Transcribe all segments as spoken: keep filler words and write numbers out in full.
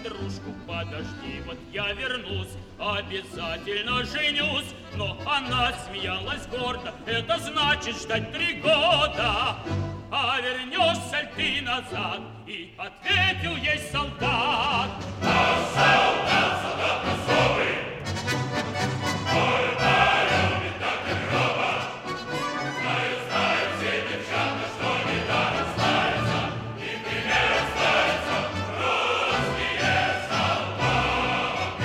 подружку, подожди, вот я вернусь, обязательно женюсь. Но она смеялась гордо, это значит ждать три года. А вернешься ли ты назад? И ответил ей солдат. А солдат, солдат косовый, горько любит так и гроба. Знают, знают все девчата, что недаром славятся, и примером славятся русские солдаты.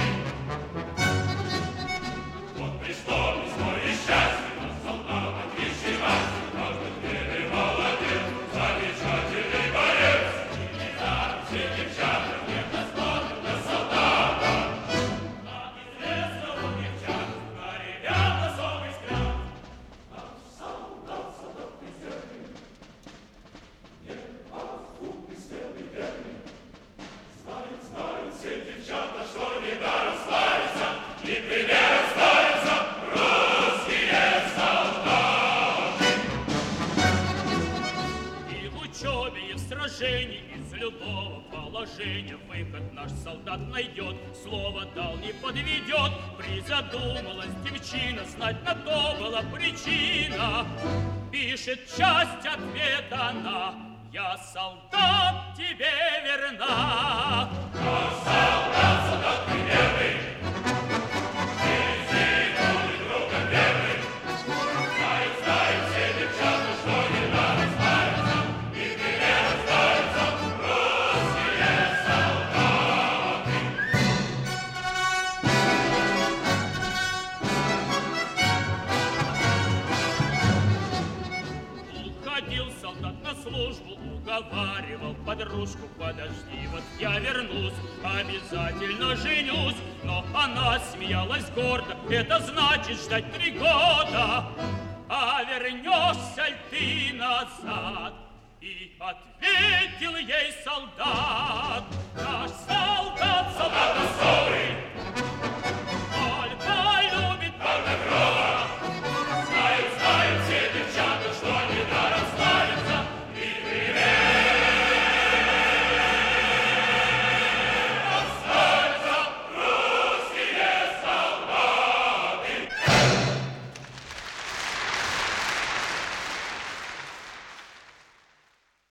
Вот пришло письмо и счастье, на солдата кричи мать, каждый первый молодец, замечательный боец. И недаром все девчата нежно смотрят на солдата. А известно у девчат, на ребят особый взгляд. А солдат, солдат презренный, не подкупный, смелый, верный. Знают, знают все девчата, что недаром славятся, и примером славятся русские солдаты. И в учебе, и в сражении, из любого положения выход наш солдат найдет, слово дал, не подведет. Призадумалась девчина, знать на то была причина. Пишет часть ответа она: я солдат тебе верна. А солдат, солдат примерный, везде друга верный. Знают, знают все девчата, что недаром славятся, и примером славятся русские солдаты. Уходил солдат на службу, уговаривал подружку, подожди, вот я вернусь, обязательно женюсь. Но она смеялась гордо, это значит ждать три года. А вернешься ли ты назад? И ответил ей солдат.